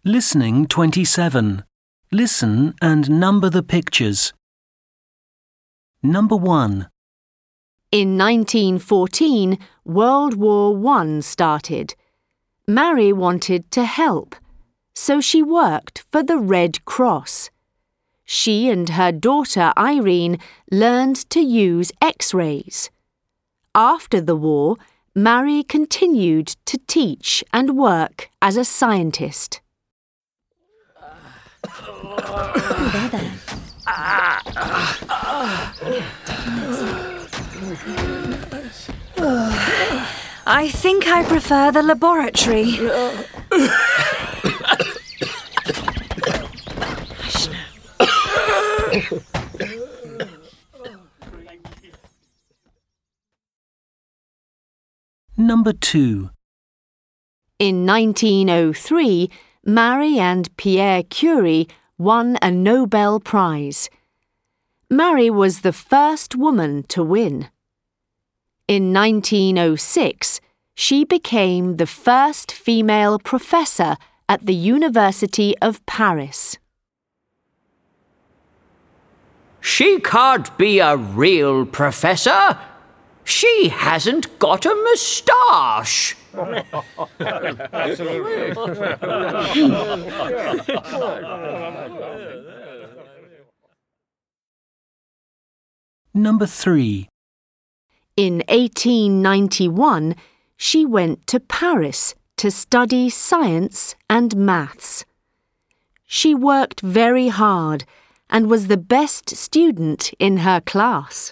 Listening 27. Listen and number the pictures. Number 1. In 1914, World War I started. Mary wanted to help, so she worked for the Red Cross. She and her daughter Irene learned to use X-rays. After the war, Mary continued to teach and work as a scientist. I think I prefer the laboratory. Number 2. In 1903, Marie and Pierre Curie won a Nobel Prize. Marie was the first woman to win. In 1906, she became the first female professor at the University of Paris. She can't be a real professor. She hasn't got a moustache. Number 3. In 1891, she went to Paris to study science and maths. She worked very hard and was the best student in her class.